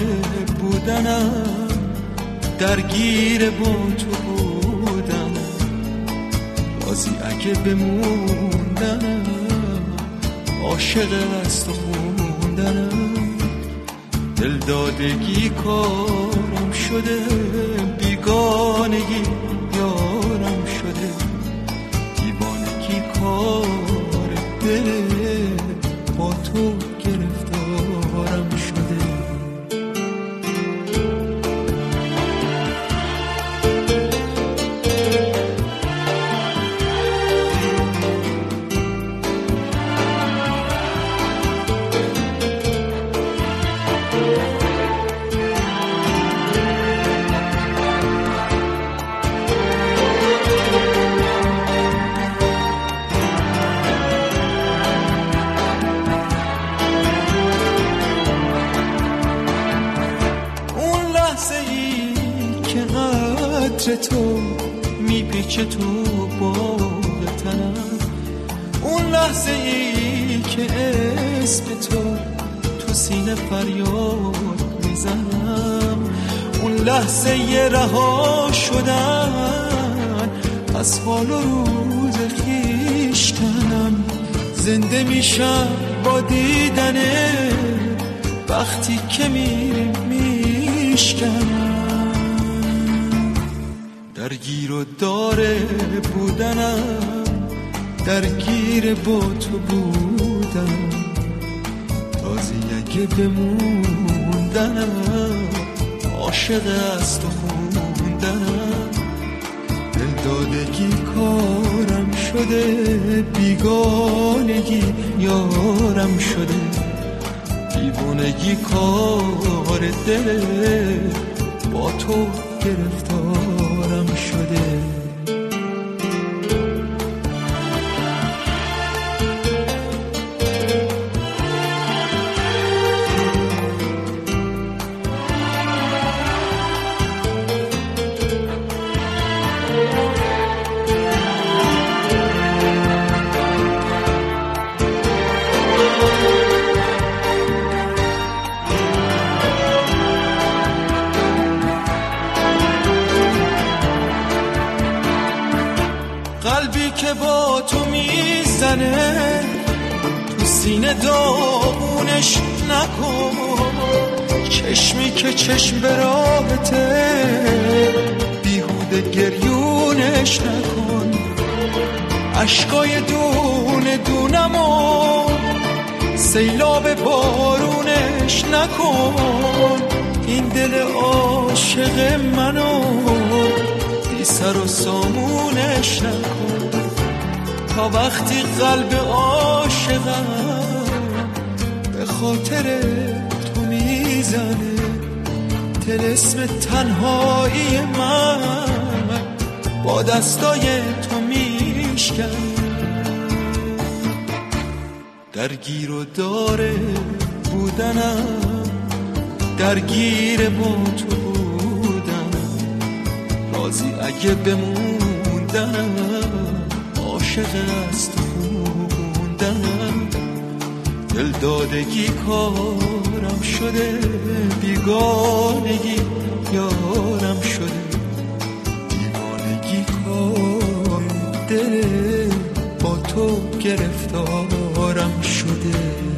بودنم، درگیر با تو بودنم، رازی اگه بموندنم، عاشق از تو خوندنم. دلدادگی کارم شده، بیگانگی یارم شده، دیوانگی کار دل با تو گرفتارم شده. تو میپیچه تو باغ تنم، اون لحظه ای که اسم تو سینه فریاد میزنم، اون لحظه ی رها شدن از حال و روز خویشتنم. زنده میشم با دیدنه وقتی که میریم میشکنم. درگیر و داره بودنم، درگیر با تو بودم، رازی اگه بموندنم، عاشق از تو خوندنم. دلدادگی کارم شده، بیگانگی یارم شده، دیوانگی کار دل با تو گرفتارم شده. قلبی که با تو میزنه تو سینه داغونش نکن، چشمی که چشم به راهته بیهوده گریونش نکن، عشقای دونه دونمو سیلاب بارونش نکن. این دل عاشق منو بی سر و سامونش نکن، تا وقتی قلب عاشقم به خاطر تو میزنه، طلسم تنهایی من با دستای تو میشکنه. درگیر و داره بودنم، درگیر با تو بودنم، رازی اگه بموندنم، عاشق از تو خوندنم. دلدادگی کارم شده، بیگانگی یارم شده، دیوانگی کار دل با تو گرفتارم شده.